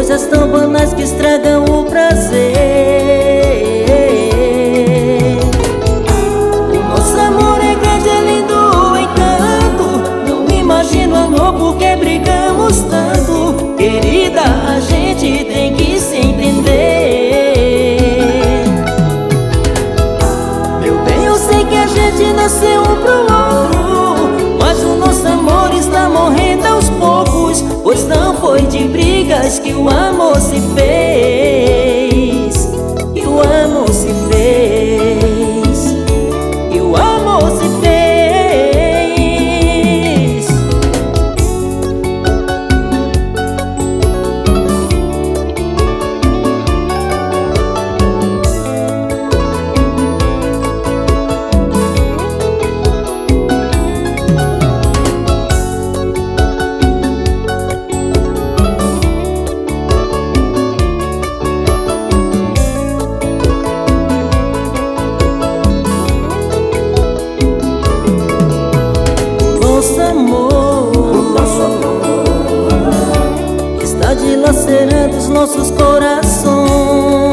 coisas tão banais que estragam o prazer. O nosso amor é grande, é lindo, o encanto. Não imagino amor porque brigamos tanto. Querida, a gente tem que se entender. Meu bem, eu sei que a gente nasceu um pro outro, mas o nosso amor está morrendo aos poucos, pois não foi de brigas que o amor se fez, que o amor se fez, que o amor se fez. Nosso amor está dilacerando os nossos corações.